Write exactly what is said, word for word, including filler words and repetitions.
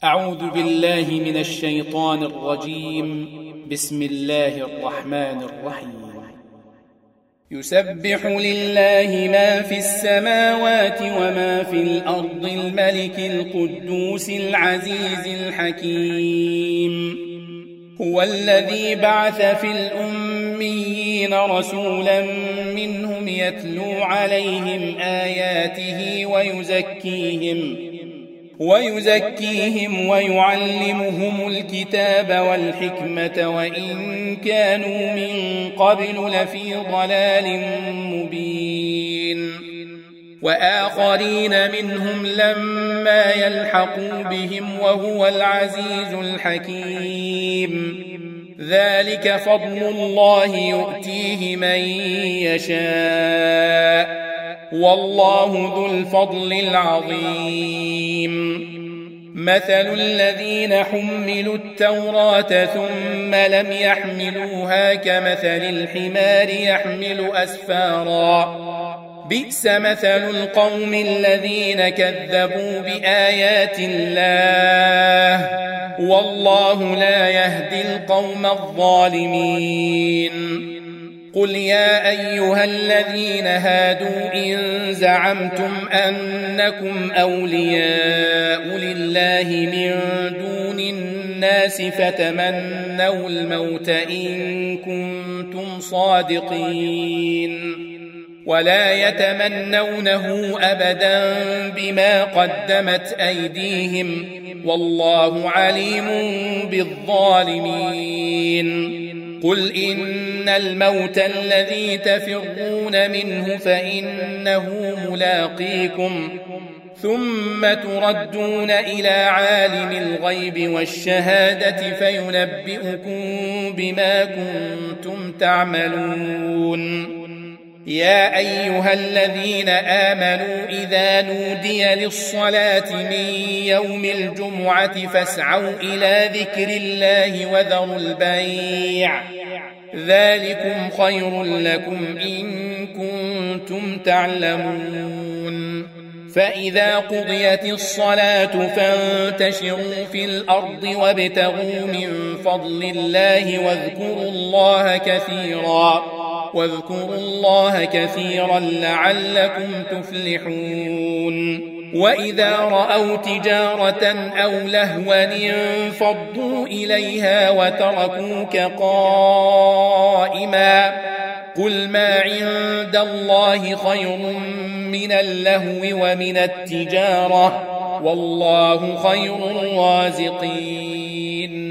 أعوذ بالله من الشيطان الرجيم. بسم الله الرحمن الرحيم. يسبح لله ما في السماوات وما في الأرض الملك القدوس العزيز الحكيم. هو الذي بعث في الأميين رسولا منهم يتلو عليهم آياته ويزكيهم ويزكيهم ويعلمهم الكتاب والحكمة وإن كانوا من قبل لفي ضلال مبين. وآخرين منهم لما يلحقوا بهم وهو العزيز الحكيم. ذلك فضل الله يؤتيه من يشاء والله ذو الفضل العظيم. مثل الذين حملوا التوراة ثم لم يحملوها كمثل الحمار يحمل أسفارا بئس مثل القوم الذين كذبوا بآيات الله والله لا يهدي القوم الظالمين. قل يا أيها الذين هادوا إن زعمتم أنكم أولياء لله من دون الناس فتمنوا الموت إن كنتم صادقين ولا يتمنونه أبدا بما قدمت أيديهم والله عليم بالظالمين. قل إن الموت الذي تفرون منه فإنه ملاقيكم ثم تردون إلى عالم الغيب والشهادة فينبئكم بما كنتم تعملون. يا أيها الذين آمنوا إذا نودي للصلاة من يوم الجمعة فاسعوا إلى ذكر الله وذروا البيع ذلكم خير لكم إن كنتم تعلمون. فإذا قضيت الصلاة فانتشروا في الأرض وابتغوا من فضل الله واذكروا الله كثيرا واذكروا الله كثيرا لعلكم تفلحون. وإذا رأوا تجارة أو لهوا انفضوا إليها وتركوك قائما قل ما عند الله خير من اللهو ومن التجارة والله خير الرازقين.